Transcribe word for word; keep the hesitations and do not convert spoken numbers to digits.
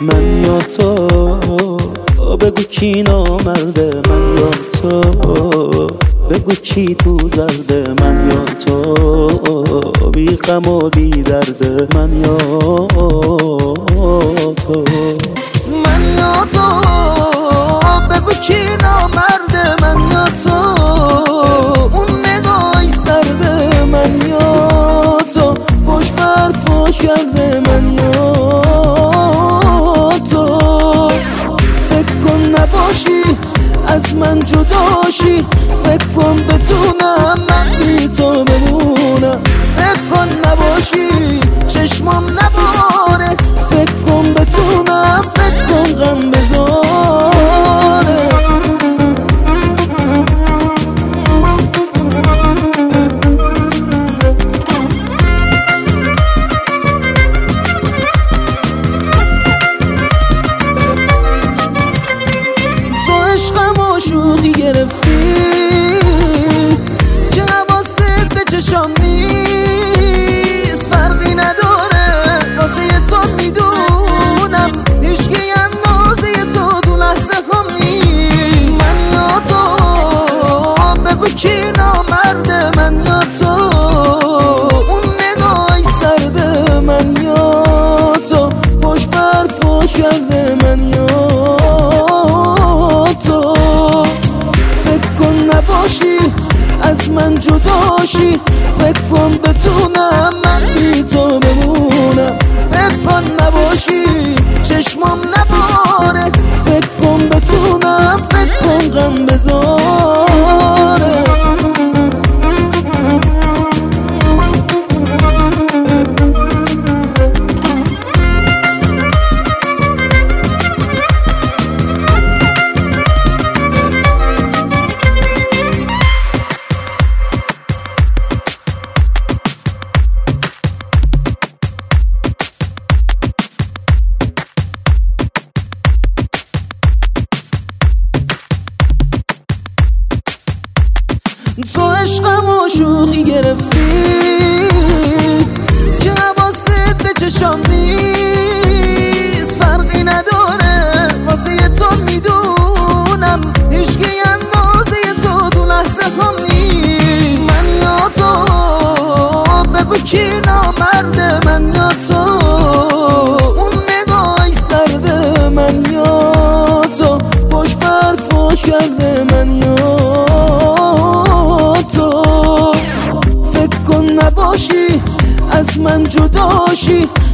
من یا تو، بگو کی نامرده، من یا تو، بگو کی تو زرده، من یا تو، بی غم و بی درده، من یا تو، من یا تو، بگو کی نامرده، من یا تو، اون نگاهی سرده، من یا تو، پشت برفاش کرده، من یا تو، فکر کن نباشی از من جداشی، فکر کن بتونم من بی تو بمونم، فکر کن نباشی چشمام نباره، فکر کن بتونم، فکر کن غم بذاره. تو عشقم و شوخی گرفتی که حواست به چشام نیست، فرقی نداره واسه تو میدونم هیچکی اندازه تو دو لحظه هم نیست. من یا تو، بگو کی نامرده، من یا تو، اون نگاهی سرده، من یا تو، پشت برفاش کرده، من یا تو، فکر کن نباشی از من جداشی، فکر کن بتونم من بی تو بمونم، فکر کن نباشی چشمام نباره، فکر کن بتونم، فکر کن غم بذاره. تو عشقم و شوخی گرفتی که حواست به چشام نیست، فرقی نداره واسه تو میدونم هیچکی اندازه تو دو لحظه هم نیست. من یا تو، بگو کی نامرده، من یا تو، اون نگاهی سرده، من یا تو، پشت برفاش کرده، من یا تو، فکر کن نباشی از من جداشی،